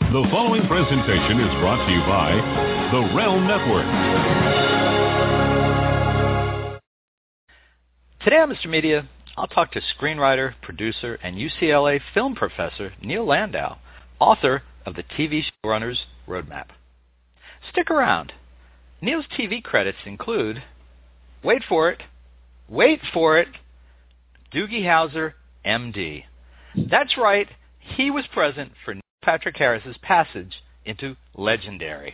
The following presentation is brought to you by the Realm Network. Today on Mr. Media, I'll talk to screenwriter, producer, and UCLA film professor Neil Landau, author of the TV Showrunners Roadmap. Stick around. Neil's TV credits include, wait for it, Doogie Howser, MD. That's right, he was present for Neil Patrick Harris's passage into Legendary.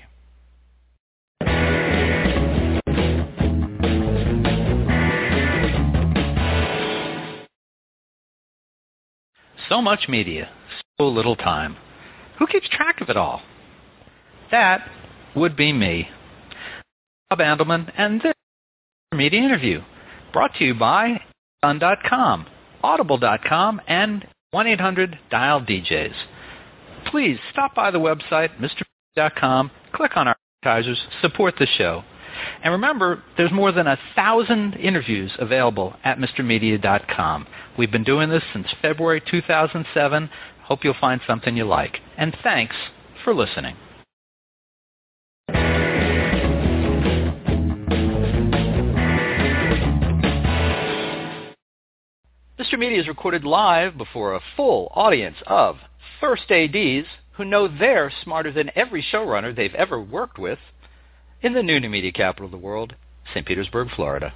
So much media, so little time. Who keeps track of it all? That would be me, Bob Andelman, and this Media Interview, brought to you by Amazon.com, Audible.com, and 1-800-DIAL-DJs. Please stop by the website, MrMedia.com, click on our advertisers, support the show. And remember, there's more than 1,000 interviews available at MrMedia.com. We've been doing this since February 2007. Hope you'll find something you like. And thanks for listening. Mr. Media is recorded live before a full audience of first ADs who know they're smarter than every showrunner they've ever worked with in the new media capital of the world, St. Petersburg, Florida.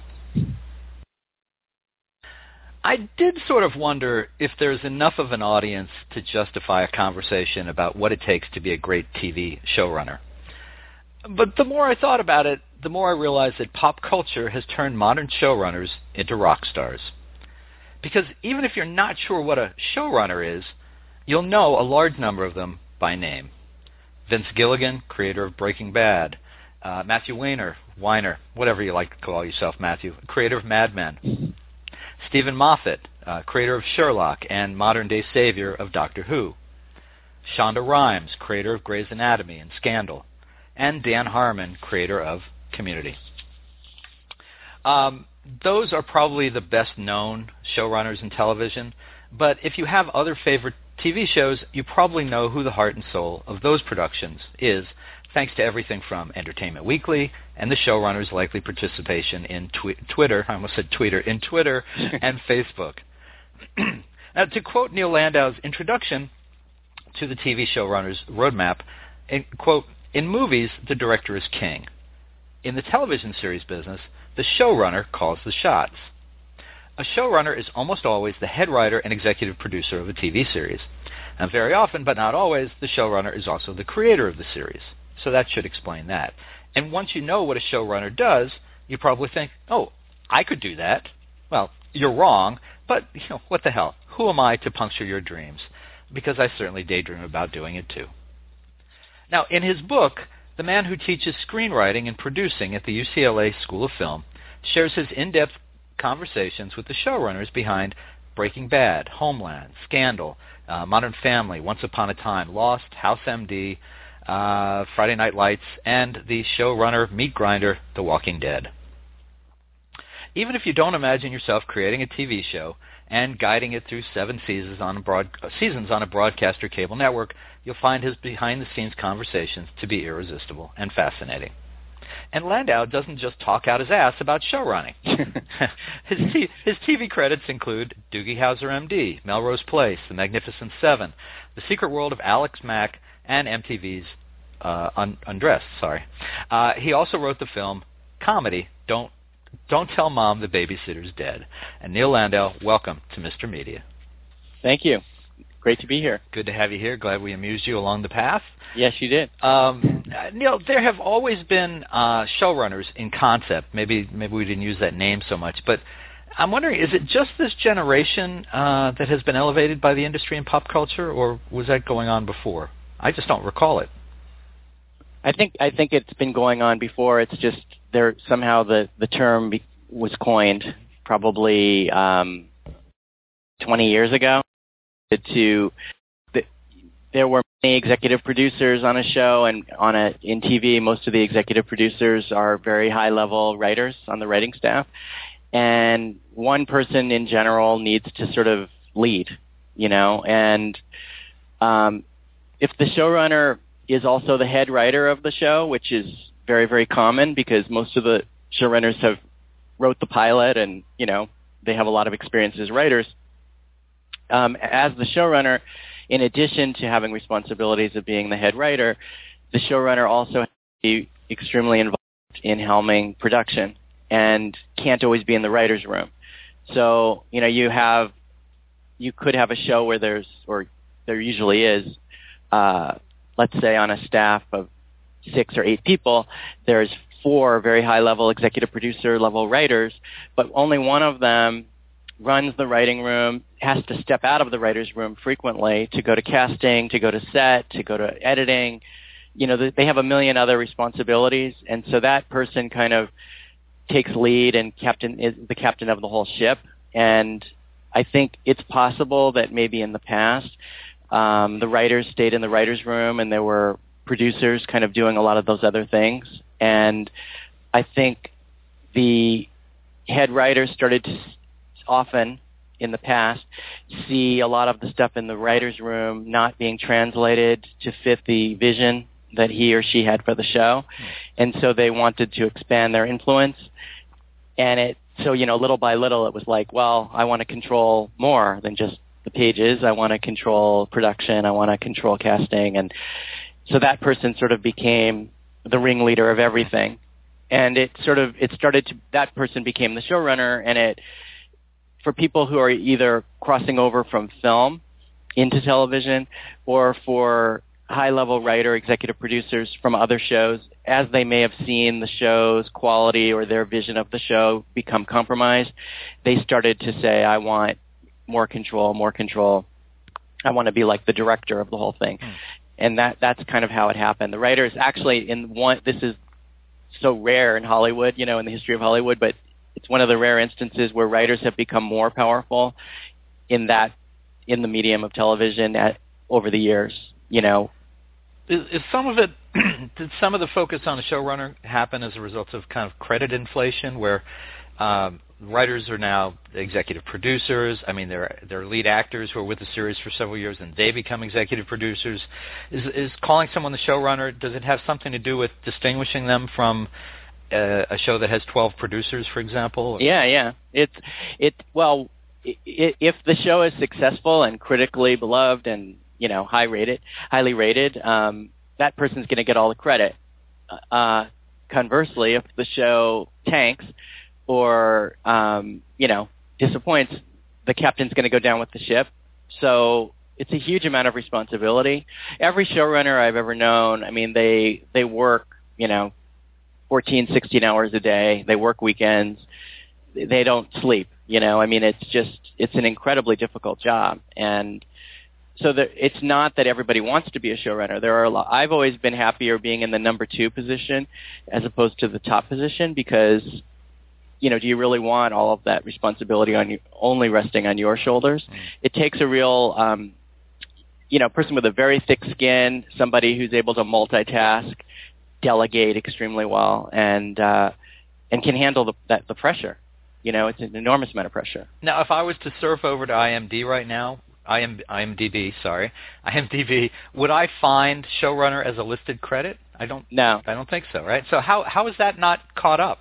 I did sort of wonder if there's enough of an audience to justify a conversation about what it takes to be a great TV showrunner. But the more I thought about it, the more I realized that pop culture has turned modern showrunners into rock stars. Because even if you're not sure what a showrunner is, you'll know a large number of them by name. Vince Gilligan, creator of Breaking Bad. Matthew Weiner, whatever you like to call yourself, Matthew, creator of Mad Men. Stephen Moffat, creator of Sherlock and modern-day savior of Doctor Who. Shonda Rhimes, creator of Grey's Anatomy and Scandal. And Dan Harmon, creator of Community. Those are probably the best-known showrunners in television, but if you have other favorite TV shows, you probably know who the heart and soul of those productions is, thanks to everything from Entertainment Weekly and the showrunner's likely participation in Twitter and Facebook. Now, to quote Neil Landau's introduction to the TV Showrunners Roadmap, quote, in movies, the director is king. In the television series business, the showrunner calls the shots. A showrunner is almost always the head writer and executive producer of a TV series. And very often, but not always, the showrunner is also the creator of the series. So that should explain that. And once you know what a showrunner does, you probably think, oh, I could do that. Well, you're wrong, but what the hell? Who am I to puncture your dreams? Because I certainly daydream about doing it too. Now, in his book, the man who teaches screenwriting and producing at the UCLA School of Film shares his in-depth conversations with the showrunners behind Breaking Bad, Homeland, Scandal, Modern Family, Once Upon a Time, Lost, House MD, Friday Night Lights, and the showrunner meat grinder, The Walking Dead. Even if you don't imagine yourself creating a TV show and guiding it through 7 seasons on a broadcast or cable network, you'll find his behind-the-scenes conversations to be irresistible and fascinating. And Landau doesn't just talk out his ass about showrunning. His TV credits include Doogie Howser, MD, Melrose Place, The Magnificent Seven, The Secret World of Alex Mack, and MTV's Undressed. He also wrote the film comedy Don't Tell Mom the Babysitter's Dead. And Neil Landau, welcome to Mr. Media. Thank you. Great to be here. Good to have you here. Glad we amused you along the path. Yes, you did. Neil, there have always been showrunners in concept. Maybe we didn't use that name so much, but I'm wondering, is it just this generation that has been elevated by the industry and pop culture, or was that going on before? I just don't recall it. I think it's been going on before. It's just there somehow the term was coined probably 20 years ago. There were many executive producers on a show, and in TV, most of the executive producers are very high-level writers on the writing staff, and one person in general needs to sort of lead, and if the showrunner is also the head writer of the show, which is very, very common because most of the showrunners have wrote the pilot and, they have a lot of experience as writers. As the showrunner, in addition to having responsibilities of being the head writer, the showrunner also has to be extremely involved in helming production and can't always be in the writer's room. So, you could have a show where there usually is, let's say on a staff of 6 or 8 people, there's 4 very high-level executive producer-level writers, but only one of them runs the writing room, has to step out of the writer's room frequently to go to casting, to go to set, to go to editing. They have a million other responsibilities, and so that person kind of takes lead and is the captain of the whole ship. And I think it's possible that maybe in the past, the writers stayed in the writer's room and there were producers kind of doing a lot of those other things. And I think the head writers started to often in the past see a lot of the stuff in the writer's room not being translated to fit the vision that he or she had for the show. And so they wanted to expand their influence. And so little by little, it was like, well, I want to control more than just the pages. I want to control production. I want to control casting. And so that person sort of became the ringleader of everything. And that person became the showrunner. And for people who are either crossing over from film into television or for high-level writer, executive producers from other shows, as they may have seen the show's quality or their vision of the show become compromised, they started to say, I want more control. I want to be like the director of the whole thing. And that's kind of how it happened. The writers actually, this is so rare in Hollywood, in the history of Hollywood, but it's one of the rare instances where writers have become more powerful in the medium of television over the years, Is some of it, did some of the focus on the showrunner happen as a result of kind of credit inflation where writers are now executive producers? I mean, they're lead actors who are with the series for several years and they become executive producers. Is calling someone the showrunner, does it have something to do with distinguishing them from a show that has 12 producers, for example? Yeah. If the show is successful and critically beloved and highly rated, that person's going to get all the credit. Conversely, if the show tanks or disappoints, the captain's going to go down with the ship. So it's a huge amount of responsibility. Every showrunner I've ever known, I mean, they work 14, 16 hours a day. They work weekends. They don't sleep. I mean, it's an incredibly difficult job. And so it's not that everybody wants to be a showrunner. There are I've always been happier being in the number 2 position as opposed to the top position because, do you really want all of that responsibility only resting on your shoulders? It takes a real, person with a very thick skin, somebody who's able to multitask, delegate extremely well, and can handle the pressure. It's an enormous amount of pressure. Now, if I was to surf over to IMDb, would I find showrunner as a listed credit? No. I don't think so, right? So how is that not caught up?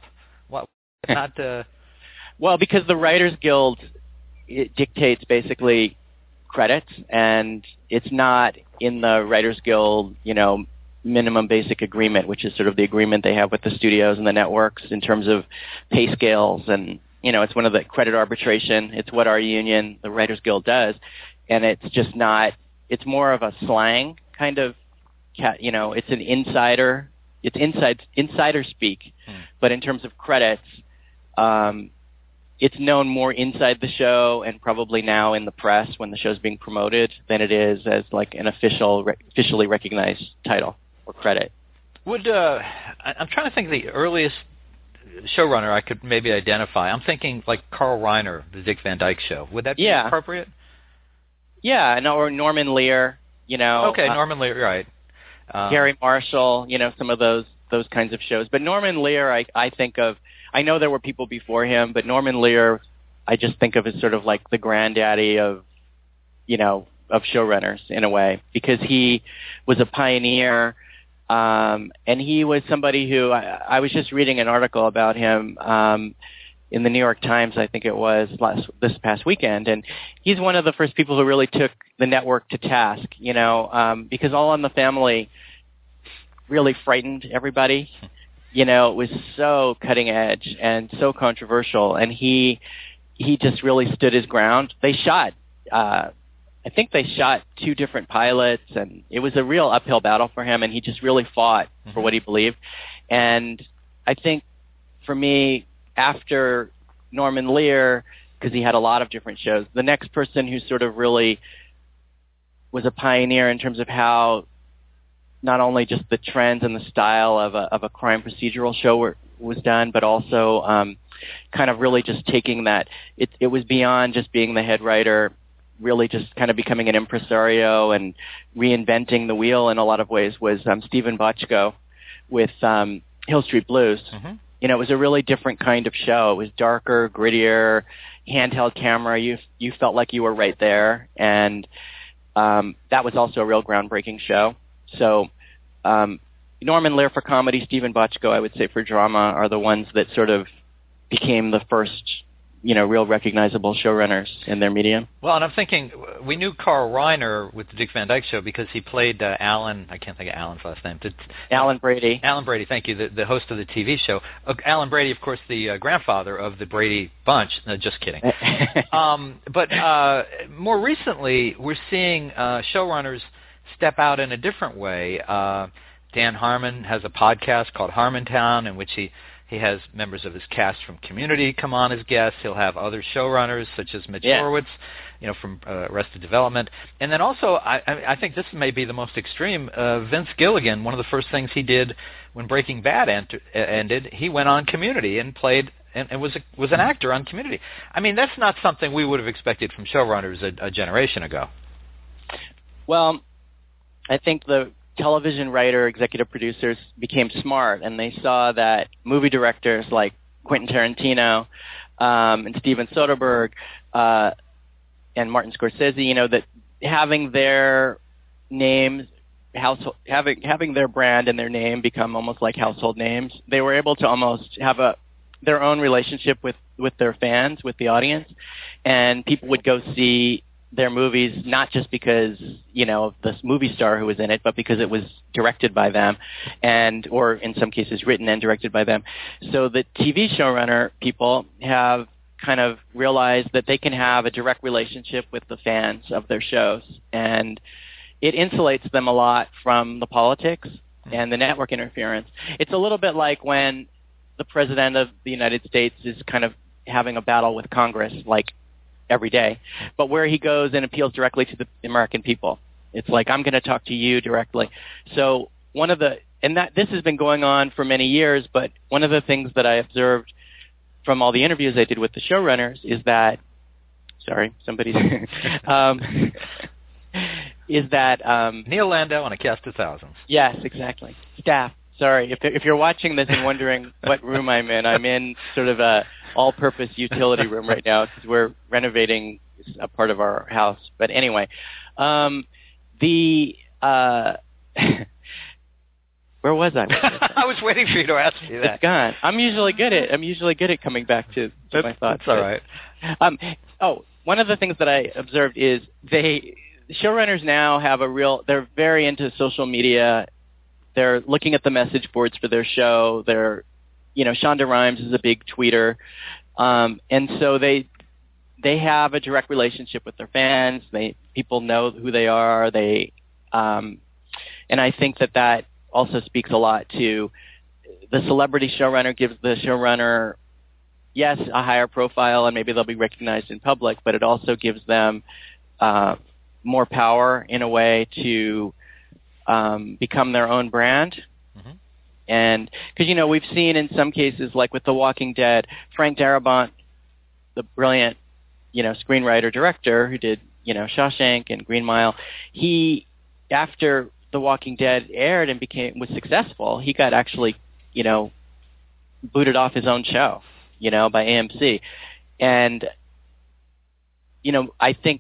Well, because the Writers Guild dictates basically credits, and it's not in the Writers Guild, minimum basic agreement, which is sort of the agreement they have with the studios and the networks in terms of pay scales. And, it's one of the credit arbitration. It's what our union, the Writers Guild, does. And it's just not, it's more of a slang kind of, it's an insider, it's insider speak. But in terms of credits, it's known more inside the show and probably now in the press when the show's being promoted than it is as like an officially recognized title or credit. I'm trying to think of the earliest showrunner I could maybe identify. I'm thinking like Carl Reiner, the Dick Van Dyke Show. Would that be appropriate? Yeah, or Norman Lear, Okay, Norman Lear, right. Gary Marshall, some of those kinds of shows. But Norman Lear, I think of, I know there were people before him, but Norman Lear, I just think of as sort of like the granddaddy of, showrunners in a way, because he was a pioneer, and he was somebody who I was just reading an article about him in the New York Times, I think it was this past weekend, and he's one of the first people who really took the network to task, because All in the Family really frightened everybody. It was so cutting edge and so controversial, and he just really stood his ground. They shot, I think they shot 2 different pilots, and it was a real uphill battle for him, and he just really fought for what he believed. And I think for me, after Norman Lear, because he had a lot of different shows, the next person who sort of really was a pioneer in terms of how not only just the trends and the style of a crime procedural show was done, but also kind of really just taking that. It was beyond just being the head writer, really just kind of becoming an impresario and reinventing the wheel in a lot of ways, was Stephen Bochco with Hill Street Blues. Mm-hmm. It was a really different kind of show. It was darker, grittier, handheld camera. You felt like you were right there, and that was also a real groundbreaking show. So Norman Lear for comedy, Stephen Bochco, I would say, for drama, are the ones that sort of became the first, real recognizable showrunners in their medium. Well, and I'm thinking, we knew Carl Reiner with the Dick Van Dyke Show because he played Alan, I can't think of Alan's last name. Alan Brady. Alan Brady, thank you, the host of the TV show. Alan Brady, of course, the grandfather of the Brady Bunch. No, just kidding. But more recently, we're seeing showrunners step out in a different way. Dan Harmon has a podcast called Harmontown, in which he has members of his cast from Community come on as guests. He'll have other showrunners such as Mitch Horowitz, from Arrested Development. And then also, I think this may be the most extreme, Vince Gilligan, one of the first things he did when Breaking Bad ended, he went on Community and played and was an actor on Community. I mean, that's not something we would have expected from showrunners a generation ago. Well, I think the television writer, executive producers became smart, and they saw that movie directors like Quentin Tarantino and Steven Soderbergh and Martin Scorsese, that having their names, having their brand and their name become almost like household names, they were able to almost have their own relationship with their fans, with the audience, and people would go see their movies not just because of this movie star who was in it, but because it was directed by them, or in some cases written and directed by them. So the TV showrunner people have kind of realized that they can have a direct relationship with the fans of their shows, and it insulates them a lot from the politics and the network interference. It's a little bit like when the president of the United States is kind of having a battle with Congress, like every day, but where he goes and appeals directly to the American people. It's like, I'm going to talk to you directly. So this has been going on for many years, but one of the things that I observed from all the interviews I did with the showrunners is that, Neil Landau on a cast of thousands. Yes, exactly. Staff. Sorry, if you're watching this and wondering what room I'm in sort of a all-purpose utility room right now because we're renovating a part of our house. But anyway, where was I? I was waiting for you to ask me that. It's gone. I'm usually good at coming back to my thoughts. That's all right. One of the things that I observed is showrunners now have they're very into social media. They're looking at the message boards for their show. Shonda Rhimes is a big tweeter. And so they have a direct relationship with their fans. People know who they are. And I think that also speaks a lot to the celebrity showrunner. Gives the showrunner, yes, a higher profile, and maybe they'll be recognized in public, but it also gives them more power in a way to become their own brand. Mm-hmm. And because, we've seen in some cases, like with The Walking Dead, Frank Darabont, the brilliant, screenwriter director who did, Shawshank and Green Mile, after The Walking Dead aired and was successful, he got actually, booted off his own show, by AMC. And, I think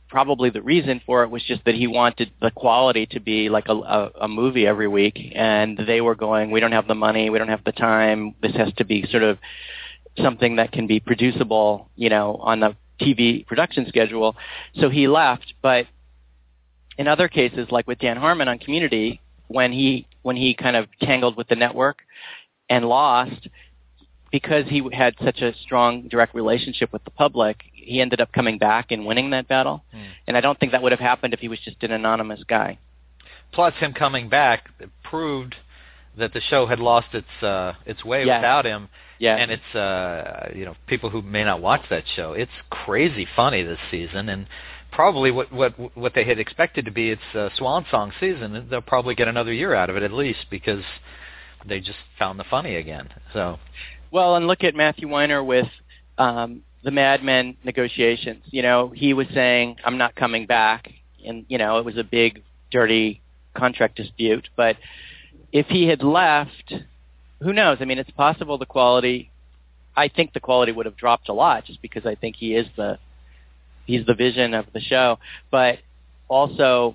probably the reason for it was just that he wanted the quality to be like a movie every week, and they were going, we don't have the money, we don't have the time, this has to be sort of something that can be producible, on a TV production schedule. So he left. But in other cases, like with Dan Harmon on Community, when he kind of tangled with the network and lost, because he had such a strong direct relationship with the public, he ended up coming back and winning that battle. And I don't think that would have happened if he was just an anonymous guy. Plus, him coming back proved that the show had lost its way without him. Yeah. And it's people who may not watch that show, it's crazy funny this season, and probably what they had expected to be its swan song season. They'll probably get another year out of it at least, because they just found the funny again. So. Well, and look at Matthew Weiner with the Mad Men negotiations. He was saying, I'm not coming back. And, it was a big, dirty contract dispute. But if he had left, who knows? I mean, it's possible I think the quality would have dropped a lot, just because I think he's the vision of the show. But also,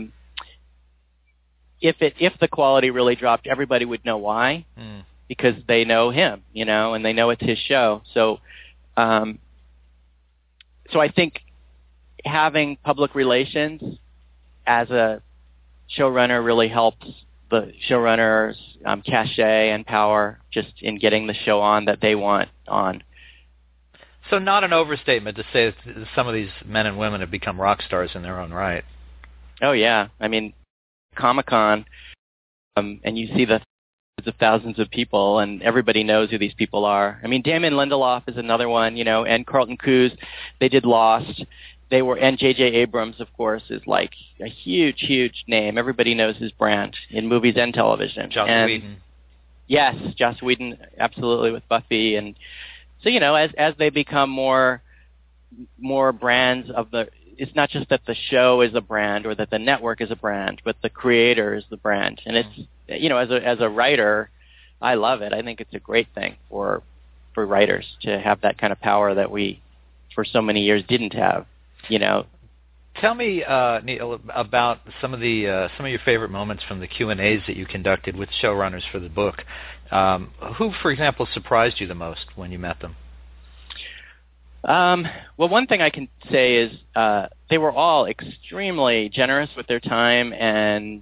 if the quality really dropped, everybody would know why. Because they know him, and they know it's his show. So, so I think having public relations as a showrunner really helps the showrunners' cachet and power just in getting the show on that they want on. So not an overstatement to say that some of these men and women have become rock stars in their own right. Oh, yeah. I mean, Comic-Con, and you see the of thousands of people, and everybody knows who these people are. I mean, Damon Lindelof is another one, and Carlton Cuse. They did Lost. And J.J. Abrams, of course, is like a huge, huge name. Everybody knows his brand in movies and television. Joss Whedon. Yes, Joss Whedon, absolutely, with Buffy. And so, as they become more brands of it's not just that the show is a brand or that the network is a brand, but the creator is the brand. And it's, as a writer, I love it. I think it's a great thing for writers to have that kind of power that we, for so many years, didn't have. Tell me, Neil, about some of your favorite moments from the Q&As that you conducted with showrunners for the book. Who, for example, surprised you the most when you met them? Well, one thing I can say is they were all extremely generous with their time and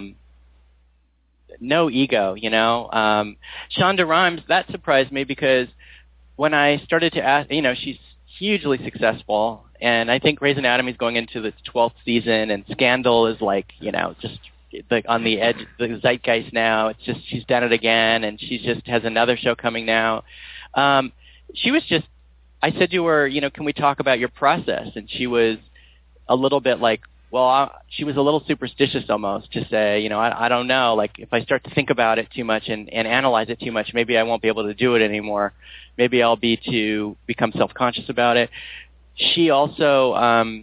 no ego, Shonda Rhimes, that surprised me because when I started to ask, she's hugely successful, and I think Grey's Anatomy is going into its 12th season, and Scandal is like, just on the edge of the zeitgeist now. It's just she's done it again, and she just has another show coming now. She was just, I said to her, can we talk about your process? And she was a little bit like, she was a little superstitious almost to say, I don't know, like if I start to think about it too much and analyze it too much, maybe I won't be able to do it anymore. Maybe I'll become self-conscious about it. She also,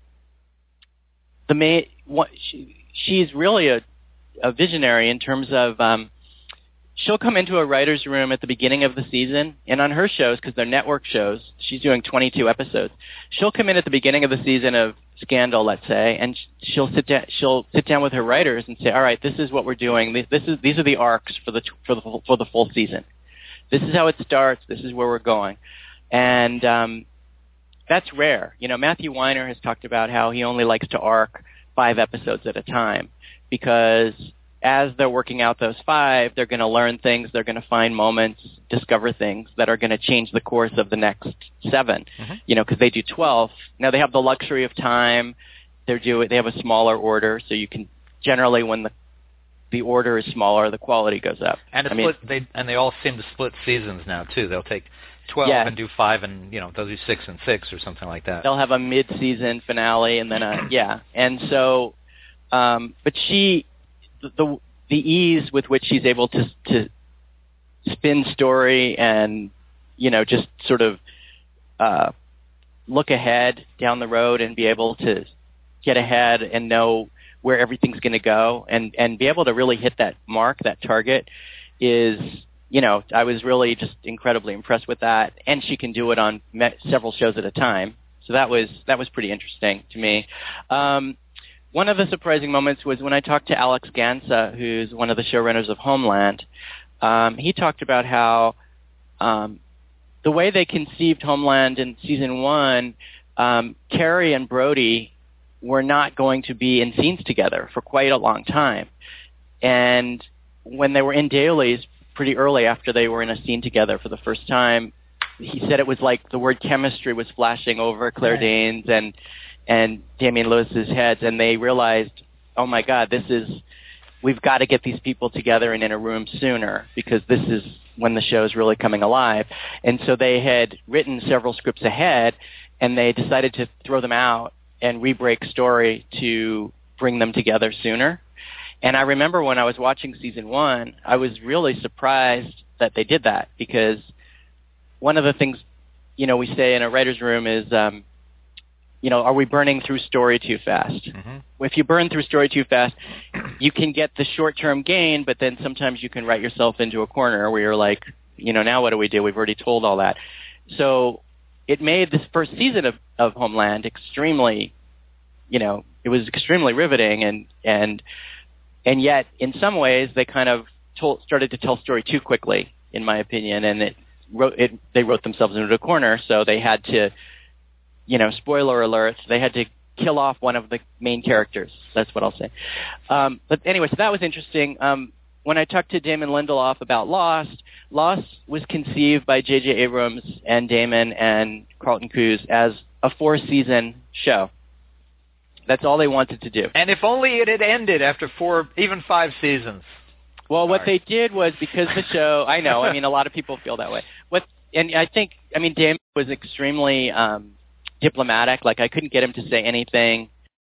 she's really a visionary in terms of, she'll come into a writer's room at the beginning of the season, and on her shows, because they're network shows, she's doing 22 episodes. She'll come in at the beginning of the season of Scandal, let's say, and she'll sit down with her writers and say, all right, this is what we're doing. These are the arcs for the full season. This is how it starts. This is where we're going. And that's rare. Matthew Weiner has talked about how he only likes to arc 5 episodes at a time because as they're working out those 5, they're going to learn things, they're going to find moments, discover things that are going to change the course of the next 7, because they do 12. Now, they have the luxury of time. They have a smaller order, so you can generally, when the order is smaller, the quality goes up. And they all seem to split seasons now, too. They'll take 12 and do 5, and they'll do 6 and 6 or something like that. They'll have a mid-season finale, and then and so, but the ease with which she's able to spin story and just sort of look ahead down the road and be able to get ahead and know where everything's going to go and be able to really hit that mark, that target is, I was really just incredibly impressed with that. And she can do it on several shows at a time, So that was pretty interesting to me. One of the surprising moments was when I talked to Alex Gansa, who's one of the showrunners of Homeland. He talked about how the way they conceived Homeland in season 1, Carrie and Brody were not going to be in scenes together for quite a long time. And when they were in dailies pretty early after they were in a scene together for the first time, he said it was like the word chemistry was flashing over Claire Danes and Damian Lewis's heads, and they realized, oh my God, we've got to get these people together and in a room sooner, because this is when the show's really coming alive. And so they had written several scripts ahead, and they decided to throw them out and re-break story to bring them together sooner. And I remember when I was watching season 1, I was really surprised that they did that, because one of the things, we say in a writer's room is, are we burning through story too fast? Mm-hmm. If you burn through story too fast, you can get the short-term gain, but then sometimes you can write yourself into a corner where you're like, now what do we do? We've already told all that. So it made this first season of Homeland extremely, it was extremely riveting, and yet in some ways they kind of started to tell story too quickly, in my opinion, and they wrote themselves into a corner, so they had to, spoiler alert, they had to kill off one of the main characters. That's what I'll say. But anyway, so that was interesting. When I talked to Damon Lindelof about Lost was conceived by J.J. Abrams and Damon and Carlton Cuse as a 4-season show. That's all they wanted to do. And if only it had ended after 4, even 5 seasons. Well, what they did was, because the show, I know, a lot of people feel that way. Damon was extremely diplomatic. Like, I couldn't get him to say anything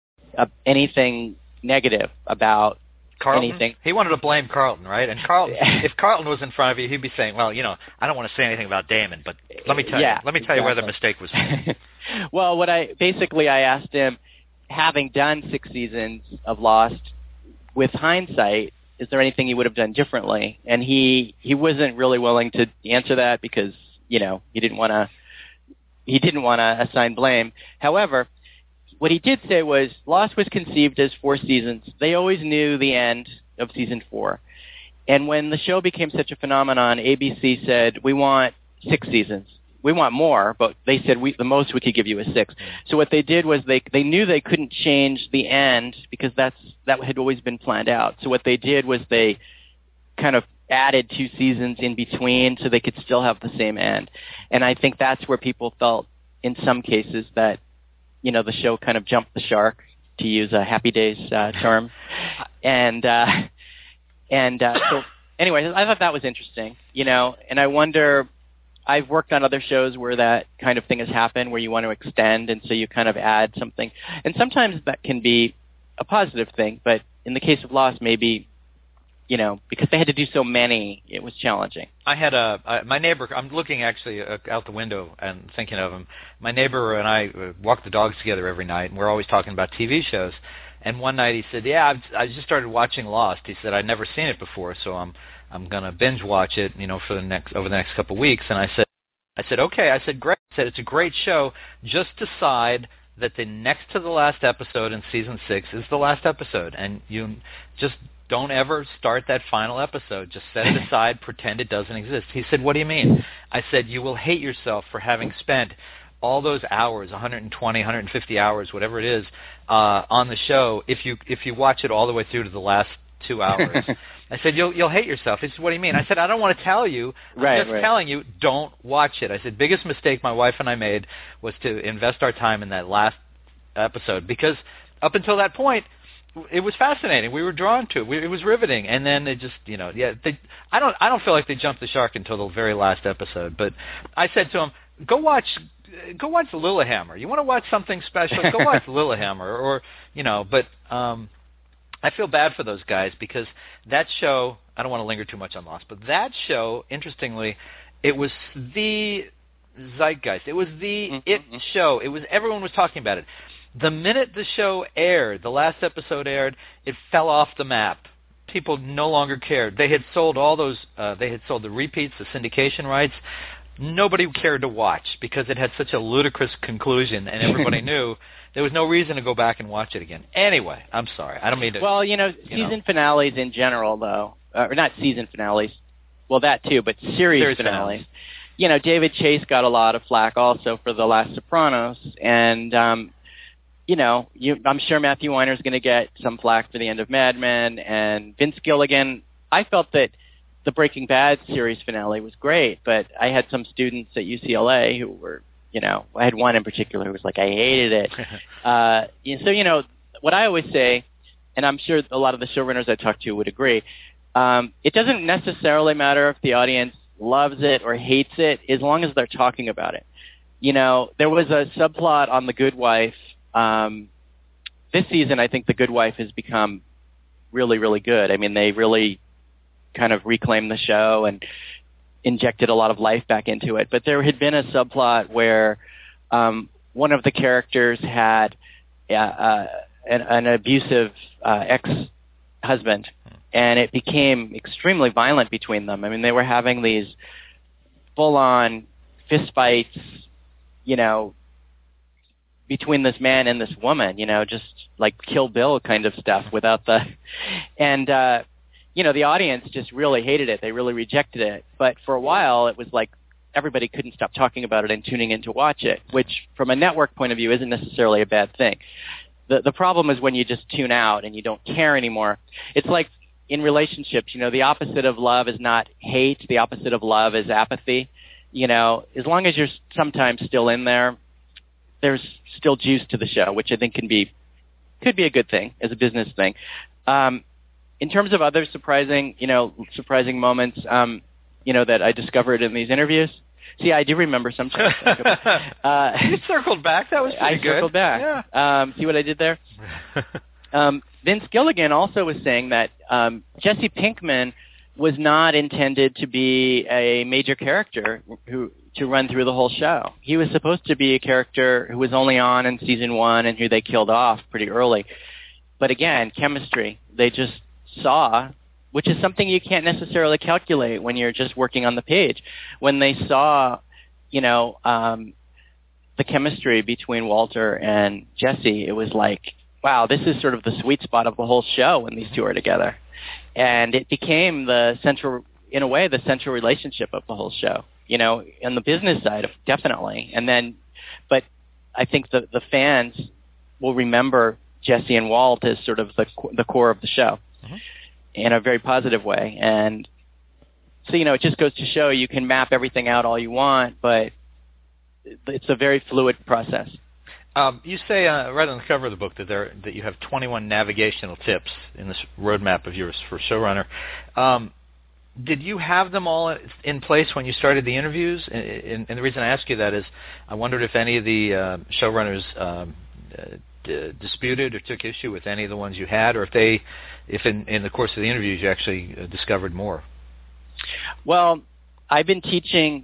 negative about Carlton? Anything. He wanted to blame Carlton, right? And Carlton, if Carlton was in front of you, he'd be saying, well, I don't want to say anything about Damon, but let me tell you where the mistake was made. Well, I asked him, having done 6 seasons of Lost, with hindsight, is there anything he would have done differently? And he wasn't really willing to answer that, because, he didn't want to assign blame. However, what he did say was Lost was conceived as 4 seasons. They always knew the end of season 4. And when the show became such a phenomenon, ABC said, we want 6 seasons. We want more, but they said the most we could give you is 6. So what they did was they knew they couldn't change the end, because that had always been planned out. So what they did was they kind of added 2 seasons in between so they could still have the same end. And I think that's where people felt in some cases that, the show kind of jumped the shark, to use a Happy Days term. And so anyway, I thought that was interesting, and I wonder, I've worked on other shows where that kind of thing has happened, where you want to extend, and so you kind of add something. And sometimes that can be a positive thing, but in the case of Lost, maybe, because they had to do so many, it was challenging. I had my neighbor, I'm looking actually out the window and thinking of him. My neighbor and I walk the dogs together every night, and we're always talking about TV shows. And one night he said, yeah, I just started watching Lost. He said, I'd never seen it before, so I'm going to binge watch it, for over the next couple of weeks. And I said, okay. I said, great. I said, it's a great show. Just decide that the next to the last episode in season 6 is the last episode, and you just don't ever start that final episode. Just set it aside, pretend it doesn't exist. He said, what do you mean? I said, you will hate yourself for having spent all those hours, 120, 150 hours, whatever it is, on the show, if you watch it all the way through to the last 2 hours. I said, you'll hate yourself. He said, what do you mean? I said, I don't want to tell you. I'm just telling you, don't watch it. I said, biggest mistake my wife and I made was to invest our time in that last episode, because up until that point, it was fascinating. We were drawn to it. It was riveting. And then they just, I don't feel like they jumped the shark until the very last episode. But I said to him, go watch Lilyhammer. You want to watch something special? Go watch Lilyhammer. Or, but I feel bad for those guys, because that show, I don't want to linger too much on Lost, but that show, interestingly, it was the zeitgeist. It was the it show. Everyone was talking about it. The minute the show aired, the last episode aired, it fell off the map. People no longer cared. They had sold all those, they had sold the repeats, the syndication rights. nobody cared to watch because it had such a ludicrous conclusion, and everybody knew there was no reason to go back and watch it again. Anyway, I'm sorry. I don't mean to... Well, season finales in general, though, or not season finales, well, that too, but series finales. David Chase got a lot of flack also for The Last Sopranos, and, I'm sure Matthew Weiner's going to get some flack for the end of Mad Men, and Vince Gilligan. I felt that the Breaking Bad series finale was great, but I had some students at UCLA who were, I had one in particular who was like, I hated it. So, what I always say, and I'm sure a lot of the showrunners I talk to would agree, it doesn't necessarily matter if the audience loves it or hates it as long as they're talking about it. There was a subplot on The Good Wife. This season, I think The Good Wife has become really, really good. I mean, they really kind of reclaimed the show and injected a lot of life back into it. But there had been a subplot where one of the characters had an abusive ex-husband, and it became extremely violent between them. I mean, they were having these full-on fistfights, between this man and this woman, just like Kill Bill kind of stuff without the... And, the audience just really hated it. They really rejected it. But for a while, it was like everybody couldn't stop talking about it and tuning in to watch it, which from a network point of view isn't necessarily a bad thing. The problem is when you just tune out and you don't care anymore. It's like in relationships, the opposite of love is not hate. The opposite of love is apathy. As long as you're sometimes still in there, there's still juice to the show, which I think could be a good thing as a business thing. In terms of other surprising moments, that I discovered in these interviews. See, I do remember sometimes. You circled back. That was pretty good. I circled back. Yeah. See what I did there? Vince Gilligan also was saying that Jesse Pinkman was not intended to be a major character to run through the whole show. He was supposed to be a character who was only on in season 1 and who they killed off pretty early. But again, chemistry. They just saw, which is something you can't necessarily calculate when you're just working on the page. When they saw, the chemistry between Walter and Jesse, it was like, wow, this is sort of the sweet spot of the whole show when these two are together. And it became the central relationship of the whole show, on the business side, definitely. And then, but I think the fans will remember Jesse and Walt as sort of the core of the show in a very positive way. And so, it just goes to show you can map everything out all you want, but it's a very fluid process. You say right on the cover of the book that you have 21 navigational tips in this roadmap of yours for showrunner. Did you have them all in place when you started the interviews? And the reason I ask you that is I wondered if any of the showrunners disputed or took issue with any of the ones you had, or if in the course of the interviews you actually discovered more. Well, I've been teaching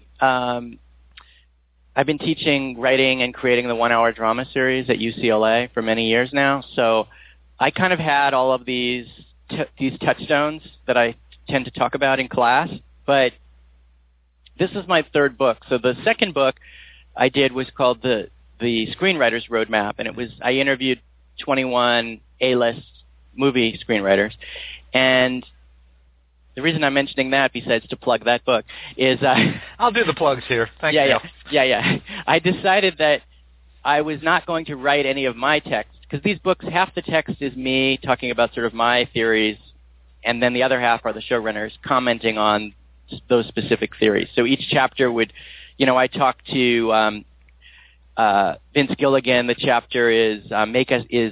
writing and creating the 1-hour drama series at UCLA for many years now, so I kind of had all of these touchstones that I tend to talk about in class, but this is my third book. So the second book I did was called the Screenwriter's Roadmap, and I interviewed 21 A-list movie screenwriters, and the reason I'm mentioning that, besides to plug that book, is... I'll do the plugs here. Thank you. Yeah. I decided that I was not going to write any of my text, because these books, half the text is me talking about sort of my theories, and then the other half are the showrunners commenting on those specific theories. So each chapter would... I talked to Vince Gilligan. The chapter is Make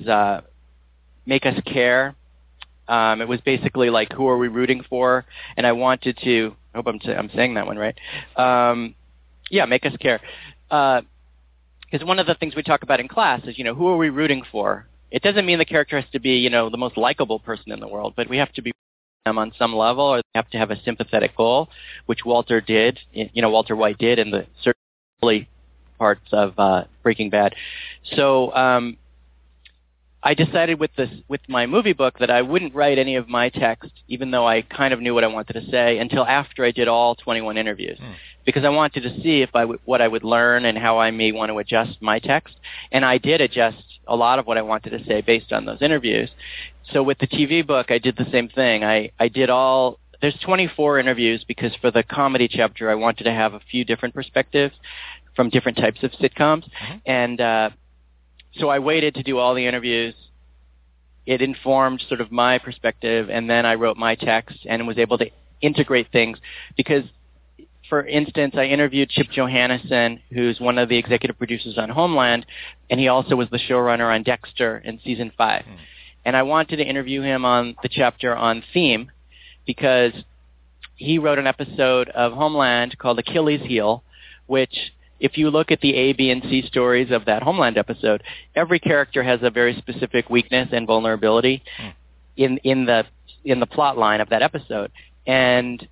Us Care. It was basically like, who are we rooting for? And I wanted to, I hope I'm saying that one right. Make Us Care. Because one of the things we talk about in class is, who are we rooting for? It doesn't mean the character has to be, the most likable person in the world, but we have to be them on some level, or they have to have a sympathetic goal, which Walter did, Walter White did in the early parts of Breaking Bad. So, I decided with my movie book that I wouldn't write any of my text, even though I kind of knew what I wanted to say, until after I did all 21 interviews, because I wanted to see what I would learn and how I may want to adjust my text. And I did adjust a lot of what I wanted to say based on those interviews. So with the TV book, I did the same thing. I did all. There's 24 interviews because for the comedy chapter, I wanted to have a few different perspectives from different types of sitcoms, and so I waited to do all the interviews. It informed sort of my perspective, and then I wrote my text and was able to integrate things because, for instance, I interviewed Chip Johannesson, who's one of the executive producers on Homeland, and he also was the showrunner on Dexter in Season 5. And I wanted to interview him on the chapter on theme because he wrote an episode of Homeland called Achilles' Heel, which, if you look at the A, B, and C stories of that Homeland episode, every character has a very specific weakness and vulnerability in the plot line of that episode. And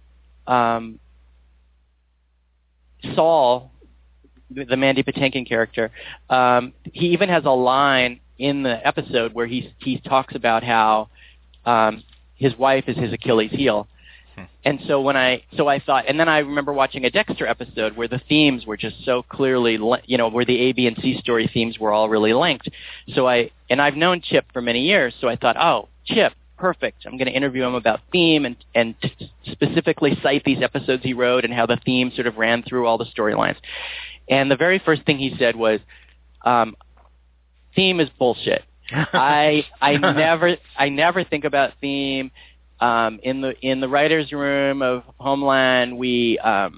Saul, the Mandy Patinkin character, he even has a line in the episode where he talks about how his wife is his Achilles' heel. And so I thought, and then I remember watching a Dexter episode where the themes were just so clearly, where the A, B, and C story themes were all really linked. And I've known Chip for many years, so I thought, oh, Chip, perfect. I'm going to interview him about theme and specifically cite these episodes he wrote and how the theme sort of ran through all the storylines. And the very first thing he said was, theme is bullshit. I never think about theme. In the writers' room of Homeland, we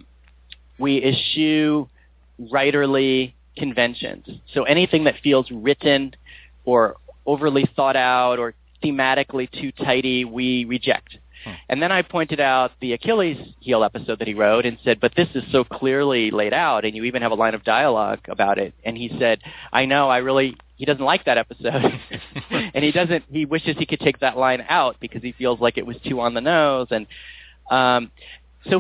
issue writerly conventions. So anything that feels written or overly thought out or thematically too tidy, we reject. And then I pointed out the Achilles' heel episode that he wrote and said, but this is so clearly laid out, and you even have a line of dialogue about it. And he said, I know, he doesn't like that episode. And he wishes he could take that line out because he feels like it was too on the nose. And so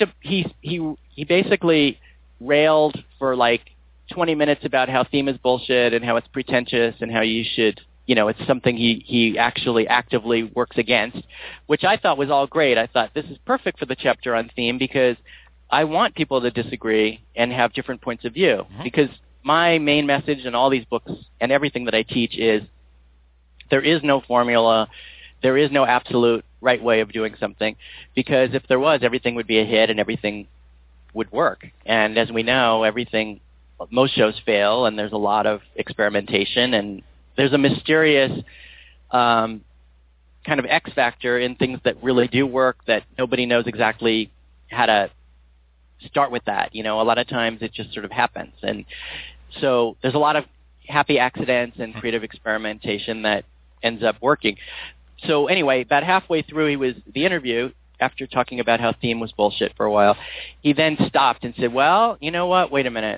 he basically railed for like 20 minutes about how theme is bullshit and how it's pretentious and how you should, it's something he actually actively works against, which I thought was all great. I thought this is perfect for the chapter on theme because I want people to disagree and have different points of view. Because my main message in all these books and everything that I teach is there is no formula, there is no absolute right way of doing something, because if there was, everything would be a hit and everything would work. And as we know, most shows fail, and there's a lot of experimentation, and there's a mysterious kind of X factor in things that really do work that nobody knows exactly how to start with that. A lot of times it just sort of happens. And so there's a lot of happy accidents and creative experimentation that ends up working. So anyway, about halfway through the interview, after talking about how theme was bullshit for a while, he then stopped and said, well, you know what, wait a minute.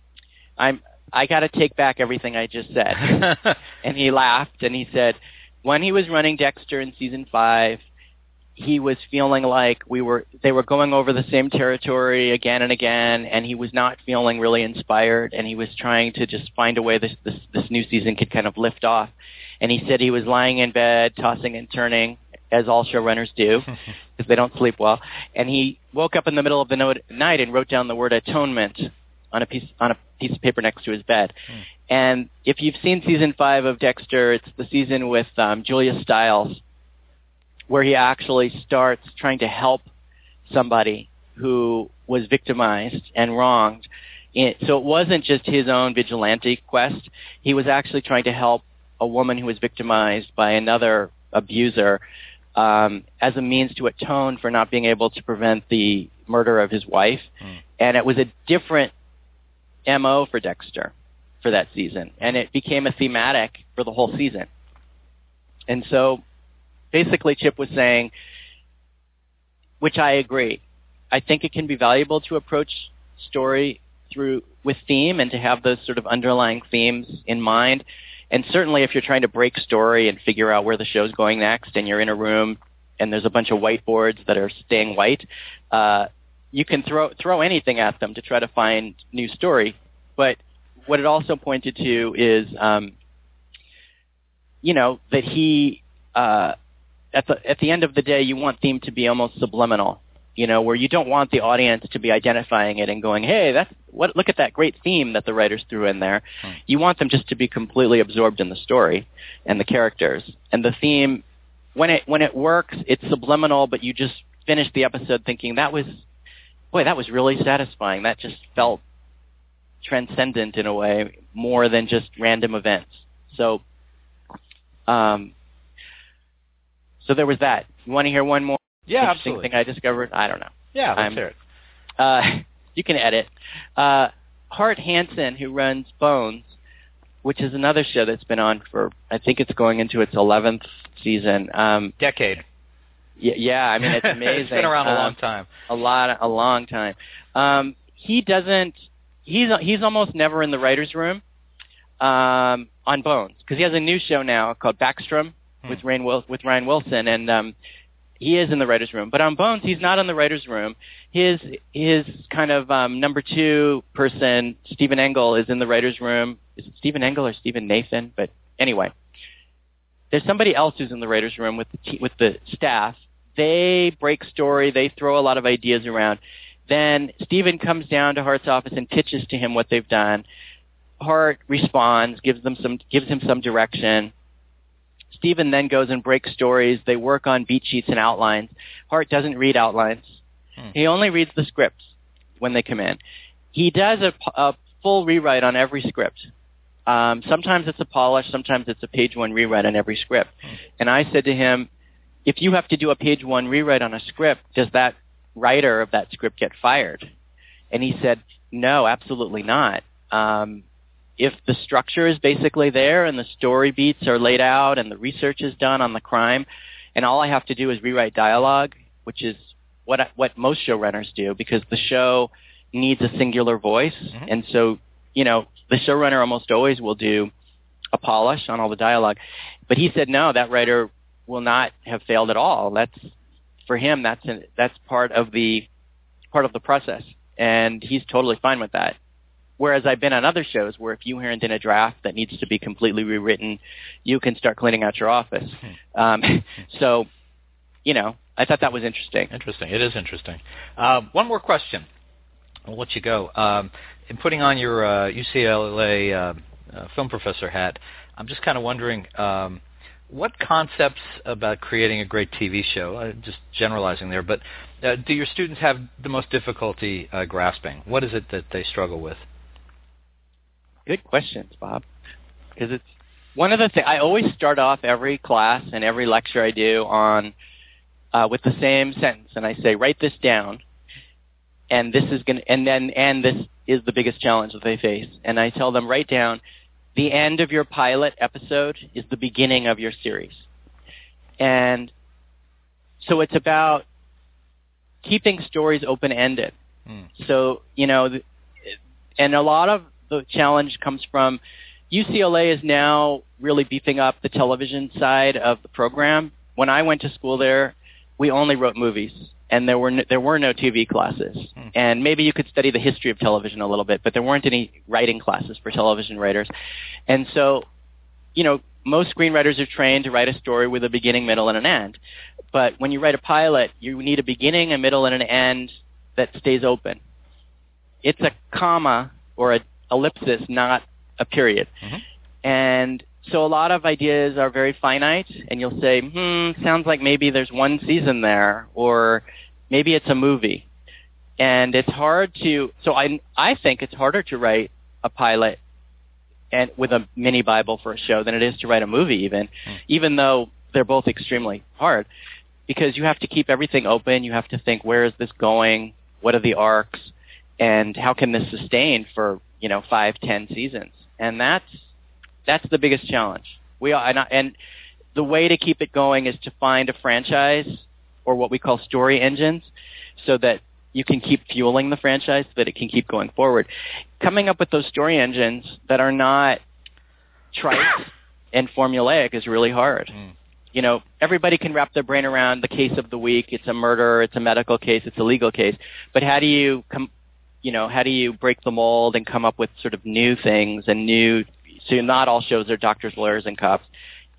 I got to take back everything I just said. And he laughed and he said, when he was running Dexter in Season 5, he was feeling like they were going over the same territory again and again, and he was not feeling really inspired, and he was trying to just find a way this new season could kind of lift off. And he said he was lying in bed, tossing and turning, as all showrunners do, because they don't sleep well. And he woke up in the middle of the night and wrote down the word atonement on a piece of paper next to his bed. And if you've seen Season 5 of Dexter, it's the season with Julia Stiles, where he actually starts trying to help somebody who was victimized and wronged. So it wasn't just his own vigilante quest. He was actually trying to help a woman who was victimized by another abuser as a means to atone for not being able to prevent the murder of his wife. And it was a different MO for Dexter for that season. And it became a thematic for the whole season. And so basically, Chip was saying, which I agree, I think it can be valuable to approach story with theme and to have those sort of underlying themes in mind. And certainly if you're trying to break story and figure out where the show's going next and you're in a room and there's a bunch of whiteboards that are staying white, you can throw anything at them to try to find new story. But what it also pointed to is that he at the end of the day, you want theme to be almost subliminal, where you don't want the audience to be identifying it and going, hey, look at that great theme that the writers threw in there. You want them just to be completely absorbed in the story and the characters. And the theme, when it works, it's subliminal, but you just finish the episode thinking, that was really satisfying. That just felt transcendent in a way, more than just random events. So there was that. You want to hear one more interesting thing I discovered? I don't know. Yeah, let's hear it. You can edit. Hart Hansen, who runs Bones, which is another show that's been on for, I think it's going into its 11th season. Decade. Yeah, I mean, it's amazing. It's been around a long time. A long time. He's almost never in the writer's room on Bones, because he has a new show now called Backstrom with Ryan Wilson, and he is in the writer's room. But on Bones, he's not in the writer's room. His kind of number two person, Stephen Engel, is in the writer's room. Is it Stephen Engel or Stephen Nathan? But anyway, there's somebody else who's in the writer's room with the staff. They break story. They throw a lot of ideas around. Then Stephen comes down to Hart's office and pitches to him what they've done. Hart responds, gives him some direction. Stephen then goes and breaks stories. They work on beat sheets and outlines. Hart doesn't read outlines. He only reads the scripts when they come in. He does a full rewrite on every script. Sometimes it's a polish. Sometimes it's a page one rewrite on every script. And I said to him, if you have to do a page one rewrite on a script, does that writer of that script get fired? And he said, no, absolutely not. If the structure is basically there and the story beats are laid out and the research is done on the crime, and all I have to do is rewrite dialogue, which is what most showrunners do, because the show needs a singular voice. And so, the showrunner almost always will do a polish on all the dialogue. But he said, no, that writer will not have failed at all. For him, that's part of the process, and he's totally fine with that. Whereas I've been on other shows where if you hand in a draft that needs to be completely rewritten, you can start cleaning out your office. So, I thought that was interesting. Interesting. It is interesting. One more question. I'll let you go. In putting on your UCLA film professor hat, I'm just kind of wondering, what concepts about creating a great TV show, just generalizing there, but do your students have the most difficulty grasping? What is it that they struggle with? Good questions, Bob. Because it's one of the things I always start off every class and every lecture I do on with the same sentence, and I say, write this down, and this is this is the biggest challenge that they face. And I tell them, write down, the end of your pilot episode is the beginning of your series. And so it's about keeping stories open-ended. So, and a lot of the challenge comes from UCLA is now really beefing up the television side of the program. When I went to school there, we only wrote movies, and there were no TV classes. And maybe you could study the history of television a little bit, but there weren't any writing classes for television writers. And so, most screenwriters are trained to write a story with a beginning, middle, and an end. But when you write a pilot, you need a beginning, a middle, and an end that stays open. It's a comma or a ellipsis, not a period. And so a lot of ideas are very finite, and you'll say, sounds like maybe there's one season there, or maybe it's a movie. And it's hard to, so I think it's harder to write a pilot and with a mini Bible for a show than it is to write a movie even though they're both extremely hard, because you have to keep everything open. You have to think, where is this going? What are the arcs? And how can this sustain for 5, 10 seasons? And that's the biggest challenge. And the way to keep it going is to find a franchise or what we call story engines, so that you can keep fueling the franchise so that it can keep going forward. Coming up with those story engines that are not trite and formulaic is really hard. Everybody can wrap their brain around the case of the week. It's a murder, it's a medical case, it's a legal case. But how do you how do you break the mold and come up with sort of new things and so not all shows are doctors, lawyers, and cops.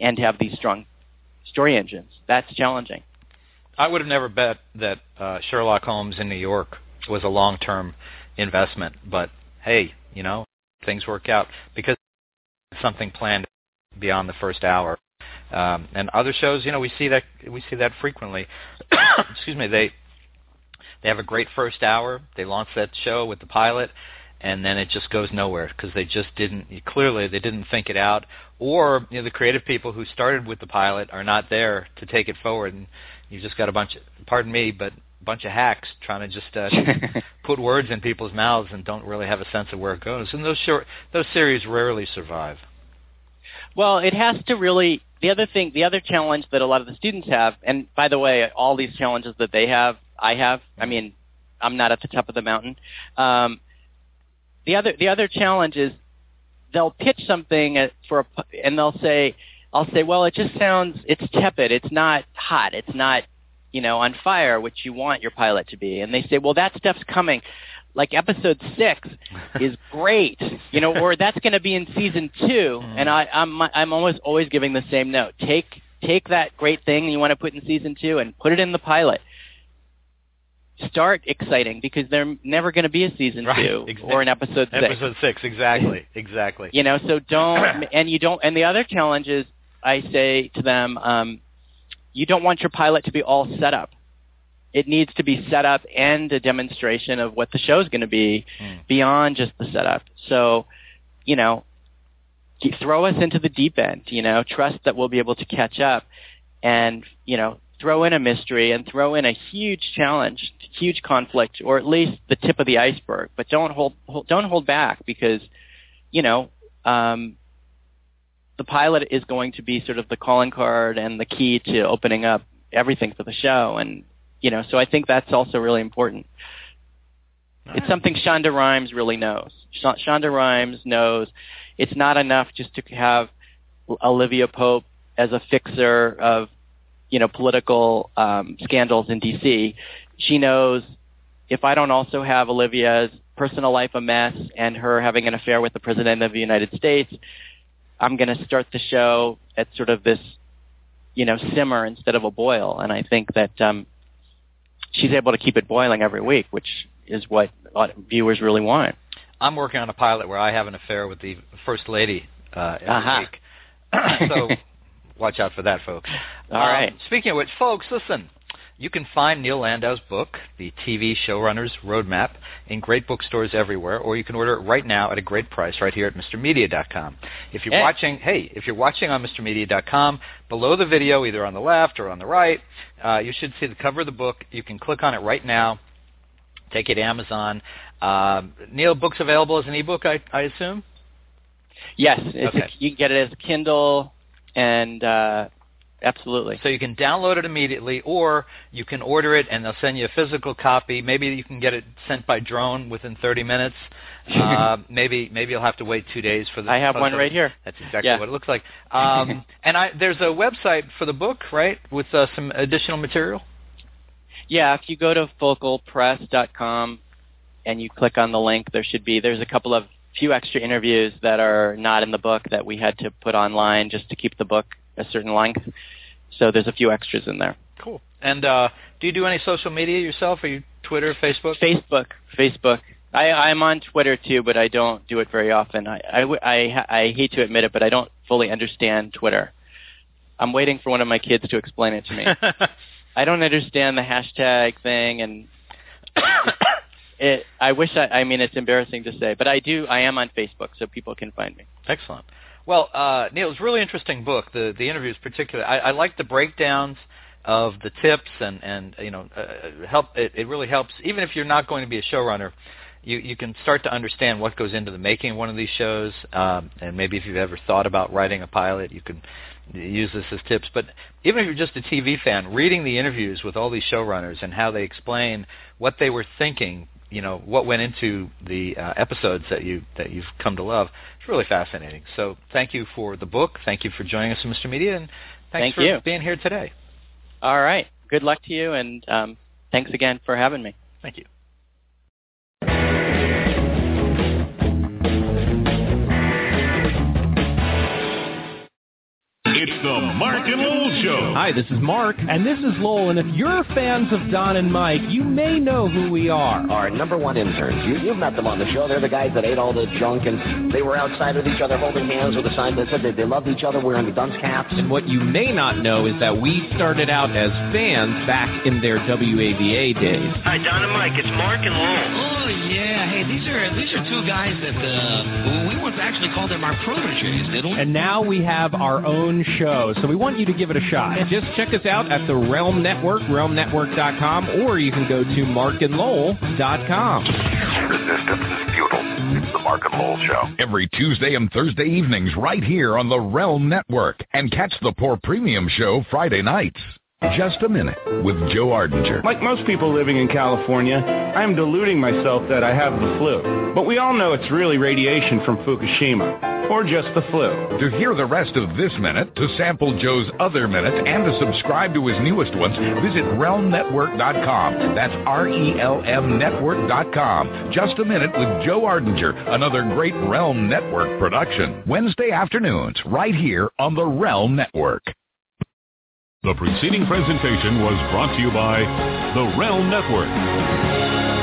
and have these strong story engines. That's challenging. I would have never bet that Sherlock Holmes in New York was a long-term investment, but hey, things work out because something planned beyond the first hour. And other shows, we see that frequently. Excuse me. They have a great first hour. They launch that show with the pilot, and then it just goes nowhere because they didn't think it out, or the creative people who started with the pilot are not there to take it forward, and you've just got a bunch of hacks trying to just put words in people's mouths and don't really have a sense of where it goes. And those series rarely survive. Well, it has to really. The other challenge that a lot of the students have, and by the way, all these challenges that they have, I have. I mean, I'm not at the top of the mountain. The other challenge is they'll pitch something and they'll say, I'll say, well, it's tepid, it's not hot, it's not, on fire, which you want your pilot to be. And they say, well, that stuff's coming. Like episode 6 is great, or that's going to be in season 2. And I'm always giving the same note. Take that great thing you want to put in season 2 and put it in the pilot. Start exciting because they're never going to be a season 2 or an episode 6. Episode 6, exactly. So don't, and the other challenge is I say to them, you don't want your pilot to be all set up. It needs to be set up and a demonstration of what the show is going to be beyond just the setup. So, throw us into the deep end, trust that we'll be able to catch up and, throw in a mystery and throw in a huge challenge, huge conflict, or at least the tip of the iceberg. But don't hold back because, the pilot is going to be sort of the calling card and the key to opening up everything for the show. And, so I think that's also really important. Nice. It's something Shonda Rhimes really knows. Shonda Rhimes knows it's not enough just to have Olivia Pope as a fixer of, political scandals in D.C. She knows if I don't also have Olivia's personal life a mess and her having an affair with the President of the United States, I'm going to start the show at sort of this, simmer instead of a boil. And I think that she's able to keep it boiling every week, which is what viewers really want. I'm working on a pilot where I have an affair with the First Lady every week. So watch out for that, folks. All right. Speaking of which, folks, listen. You can find Neil Landau's book, The TV Showrunner's Roadmap, in great bookstores everywhere, or you can order it right now at a great price right here at MrMedia.com. If you're watching on MrMedia.com, below the video, either on the left or on the right, you should see the cover of the book. You can click on it right now. Take it to Amazon. Neil, book's available as an ebook, I assume? Yes. Okay. You can get it as a Kindle, and absolutely. So you can download it immediately, or you can order it and they'll send you a physical copy. Maybe you can get it sent by drone within 30 minutes. Maybe you'll have to wait 2 days for the. I have one right here. That's exactly what it looks like. And there's a website for the book, right, with some additional material. Yeah, if you go to focalpress.com and you click on the link, there's a few extra interviews that are not in the book that we had to put online just to keep the book a certain length. So there's a few extras in there. Cool. And do you do any social media yourself? Are you Twitter, Facebook? Facebook. I'm on Twitter too, but I don't do it very often. I hate to admit it, but I don't fully understand Twitter. I'm waiting for one of my kids to explain it to me. I don't understand the hashtag thing, and it's embarrassing to say, but I am on Facebook, so people can find me. Excellent. Well, Neil, it's a really interesting book. The interviews, particularly, I like the breakdowns of the tips, and it really helps. Even if you're not going to be a showrunner, you can start to understand what goes into the making of one of these shows, and maybe if you've ever thought about writing a pilot, you can use this as tips. But even if you're just a TV fan, reading the interviews with all these showrunners and how they explain what they were thinking, what went into the episodes that you've come to love, it's really fascinating. So thank you for the book. Thank you for joining us on Mr. Media, and thanks for being here today. All right. Good luck to you, and thanks again for having me. Thank you. It's the Mark and Lowell Show. Hi, this is Mark. And this is Lowell. And if you're fans of Don and Mike, you may know who we are. Our number one interns. You've met them on the show. They're the guys that ate all the junk, and they were outside with each other holding hands with a sign that said that they loved each other wearing the dunce caps. And what you may not know is that we started out as fans back in their WAVA days. Hi, Don and Mike. It's Mark and Lowell. Oh, yeah. Hey, these are two guys that we once actually called them our proteges, didn't we? And now we have our own show, so we want you to give it a shot. Just check us out at the Realm Network, realmnetwork.com, or you can go to markandlowell.com. Resistance is futile. It's the Mark and Lowell Show. Every Tuesday and Thursday evenings right here on the Realm Network. And catch the Poor Premium Show Friday nights. Just a Minute with Joe Ardinger. Like most people living in California, I am deluding myself that I have the flu. But we all know it's really radiation from Fukushima, or just the flu. To hear the rest of this minute, to sample Joe's other minutes, and to subscribe to his newest ones, visit realmnetwork.com. That's RELM network.com. Just a Minute with Joe Ardinger, another great Realm Network production. Wednesday afternoons, right here on the Realm Network. The preceding presentation was brought to you by the Realm Network.